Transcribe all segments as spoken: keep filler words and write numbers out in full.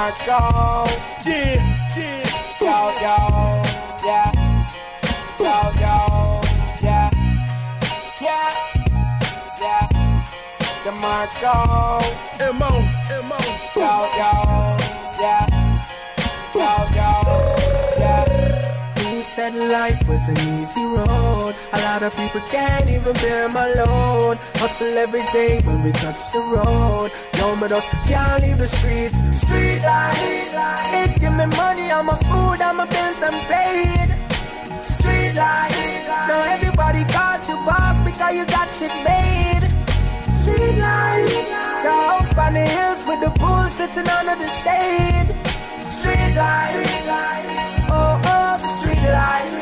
DeMarco. Yeah, yeah. Yo, yo, yeah. Yo, yo, yeah. Yeah, yeah. DeMarco. M O, M O. Yo, yo, yeah. Yo, yo, yeah. Who said life was an easy road? A lot of people can't even bear my load. Hustle every day when we touch the road. No, but us can't leave the streets. Street life, it give me money, I'm a food, I'm a bills done paid. Street life, now everybody calls you boss because you got shit made. Street life, the house by the hills with the pool sitting under the shade. Street life, oh oh, the street life.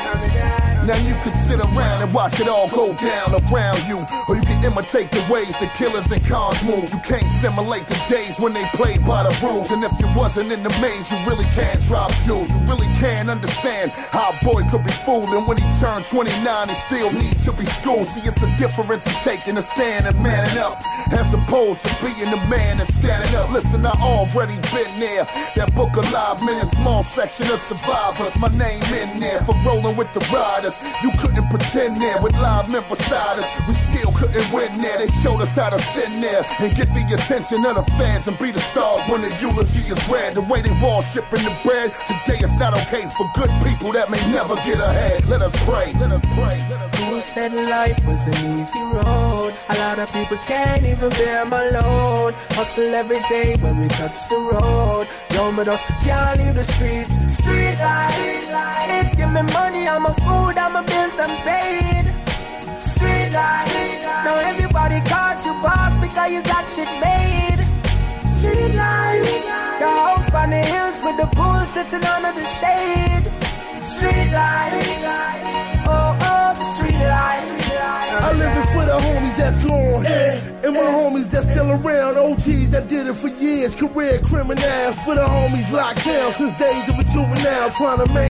Now you could sit around and watch it all go down around you, or you can imitate the ways the killers and cons move. You can't simulate the days when they played by the rules, and if you wasn't in the maze, you really can't drop jewels. You really can't understand how a boy could be fooled, and when he turned twenty-nine, he still need to be schooled. See, it's a difference in taking a stand and manning up, as opposed to being the man and standing up. Listen, I already been there. That book of live men, a small section of survivors. My name in there for rolling with the riders. You couldn't pretend there with live men beside us. We still couldn't win there. They showed us how to sin there and get the attention of the fans and be the stars when the eulogy is read. The way they wall shipping the bread, today it's not okay for good people that may never get ahead. Let us pray, let us pray, let us pray. Who said life was an easy road? A lot of people can't even bear my load. Hustle every day when we touch the road. Yo, but us can't leave the streets. Street life, it give me money, I'm a food, I'm a bills done paid. Street life, now everybody calls you boss because you got shit made. Street life, the house by the hills with the pool sitting under the shade. Street life, oh oh, the street life. I live it for the homies that's gone, yeah. And my homies that's still around. O Gs that did it for years, career criminals. For the homies locked down since days of a juvenile, trying to make